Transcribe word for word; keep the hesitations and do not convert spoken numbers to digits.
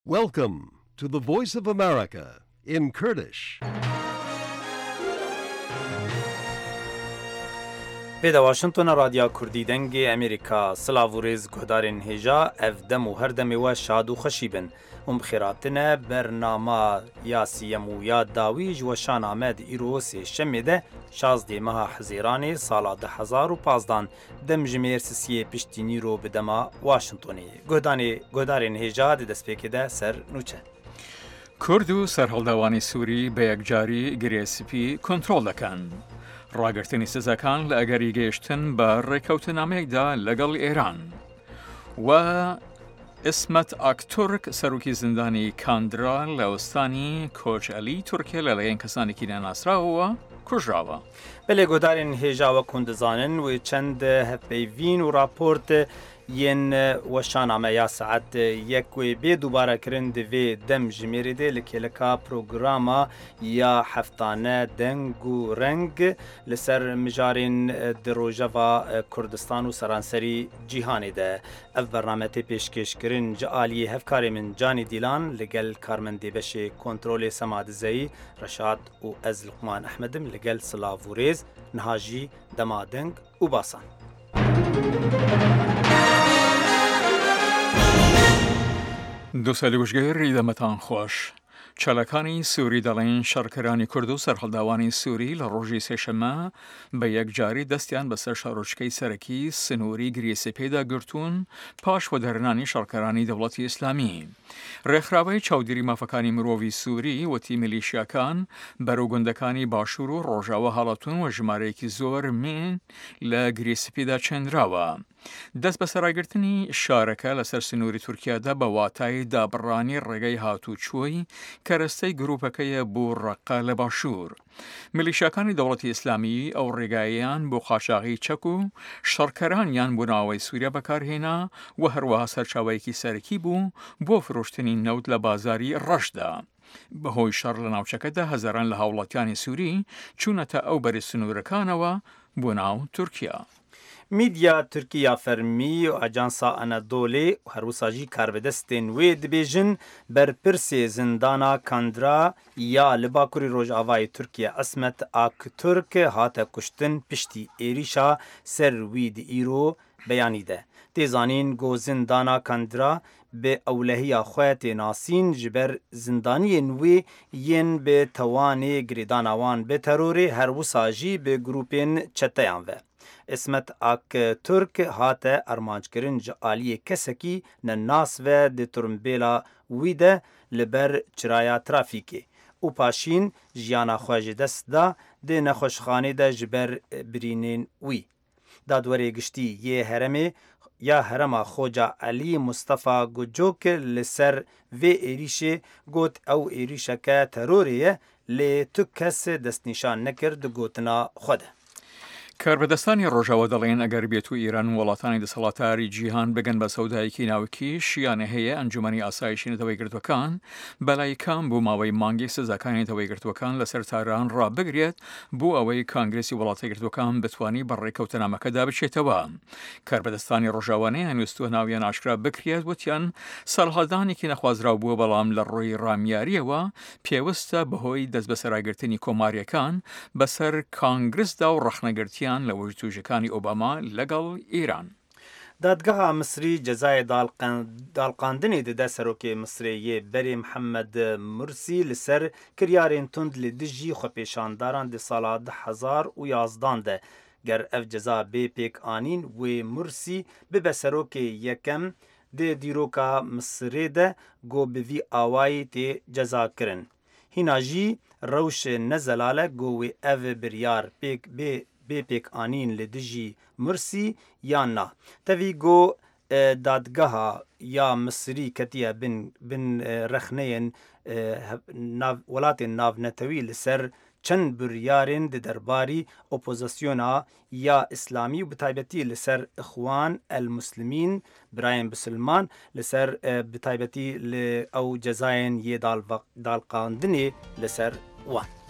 Welcome to the Voice of America in Kurdish. Pêda Washingtona Radya Kurdî dengê Amerîka silav û rêz guhdarên hêja ev dem û her demê we şad û xweşî bin. Hûn bixêratine bernama ya sîyem û ya dawî ji weşan Amed îro sê şemê de şazdê meha Hezêranê sala di hezar û pazdan dem ji mêrsisiyê piştî nîro bi dema Washingtonê. Guhdanê guhdarên hêja di destpêkê de ser nûçe. کورد و سەرهەڵداوانی سووری بە یەکجاری گرێسپی کۆنتڕۆڵ دەکەن. ڕاگررتنی سزەکان لە ئەگەری گەیشتن بە ڕێکەوتنامەیەکدا لەگەڵ ئێران. و ئسمەت ئاکتورک سەرۆکی زیندانی کاندرا لە وەستانی کۆچەلی تورکیا لەلایەن کەسانێکی ناناسراوەوە کوژراوە. بەلێ گۆدارên hêja we hûn dizanin wê çend hevpeyvîn û raport yên weşaname ya saet yek wê bê dubarekirin di vê dem ji mêrê de li kêleka programa ya heftane deng û reng li ser mijarên di Rojava Kurdistan û seranserî cîhanê de. Ev bername tê pêşkêşkirin ji aliyê hevkarê min Canî Dîlan li gel karmendê beşê kontrolê Sema Dizeyî, Reşat û ez Luqman Ehmedim li gel silav û rêz niha jî dema deng û basan. دووسەلی وشگەیڕی دەمەتان خۆش. چالەکانی سووری دەڵێن شەڕکەرانی کورد و سەرهەڵداوانی سووری لە ڕۆژی سێشەمە بە یەکجاری دەستیان بەسەر شارۆچکەی سەرەکی سنووری گرێسپێدا گرتوون پاش وەدەرنانی شەڕکەرانی دەوڵەتی ئیسلامی. ڕێکخراوەی چاودێری مافەکانی مرۆڤی سووری وتی میلیشیاکان بەرەو گوندەکانی باشوور و ڕۆژاوە هەڵەتون و ژمارەیەکی زۆر من لە گرێسپێدا چێندراوە. دەست بە سەرایگرتنی شارەکە لەسەر سنووری تورکیادا بە واتای دابڕانی ڕێگەی هاتوچۆی کەرەستەی گروپەکەیە بۆ ڕەقە لە باشوور. میلیشیاکانی دەوڵەتی ئیسلامی ئەو ڕێگاییان بۆ قاچاغی چەک و شەڕکەرانیان بۆ ناوەی سووریا بەکارهێنا و هەروەها سەرچاوەیەکی سەرەکی بوو بۆ فرۆشتنی نەوت لە بازاری ڕەشدا. بەهۆی شەڕ لە ناوچەکەدا هەزاران لە هاوڵاتیانی سووری چوونەتە ئەو بەری سنوورەکانەوە بۆ ناو تورکیا. میدیا تورکیا فەرمی و ئاجانسا ئەنەدۆلێ و هەروسا jî karbidestên wê dibêjin berpirsê zindana Kandra ya li Bakurê Rojavayê Tirkiye Esmet Akturk hate kuştin piştî êrişa ser wî di îro beyanî de. Tê zanîn got zindana Kandra bi ewlehiya xwe tê nasîn ji ber zindaniyên wê yên bi tewanê girêdana wan bi terorê her wisa jî bi grûpên çeteyan ve. İsmet Akturk hate armançkirin ji aliyê kesekî ne nas ve di turumbêla wî de li ber çiraya trafîkê û paşîn jiyana xwe ji dest da di nexweşxanê de ji ber birînên wî. Dadwerê giştî yê heremê ya herema Xoca Elî Mustafa Gucok li ser vê êrişê got ew êrişeke terorê ye lê tu kes destnîşan nekir di gotina xwe de. کاربەدەستانی ڕۆژاوە دەڵێن ئەگەر بێت و ئیران وڵاتانی دەسەڵاتداری جیهان بگەن بە سەودایەکی ناوکی شیانە هەیە ئەنجومەنی ئاسایشی نەتەوەی گرتوەکان بەلای کام بۆ ماوەی مانگی سزاکانی نەتەوەی گرتوەکان لەسەر تاران ڕابگرێت بۆ ئەوەی کانگرێسی وڵاتی گرتوەکان بتوانی بە ڕێکەوتنامەکەدا بچێتەوە. کاربەدەستانی ڕۆژاوانەیان ویستووە ناویان ئاشکرا بکرێت وتیان سەرهەڵدانێکی نەخوازراو بووە بەڵام لە ڕۆی ڕامیاریەوە پێویستە بەهۆی دەست بە سەرایگرتنی کۆماریەکان بەسەر کانگرسدا و ڕەخنەگرتی لە وەرتوژەکانی ئۆباما لەگەڵ ئێران. دادگەها مسری جەزای داڵقاندنی دەدا سەرۆکێ مسرێیە بەرێ محەممەد مرسی لەسەر کریارên tund li dijî xwepêşandaran di sala di hezar û yazdan de. Ger ev ceza bê pêkanîn wê Mursî bibe serokê yekem dê dîroka Misrê de got bi vî awayî tê cezakirin. Hîna jî rewş nezelale got wê ev biryar pêk bê bê pêkanîn li dijî Mursî yan na. Tevî got dadgeha ya Misrî ketiye bin bin rexneyên welatên navnetewî li ser çend biryarên di derbarî opozisyona ya İslamî û bi taybetî li ser Ixwan el Muslimîn birayên bisilman li ser bi taybetî li ew cezayên yê dalqandinê li ser wan.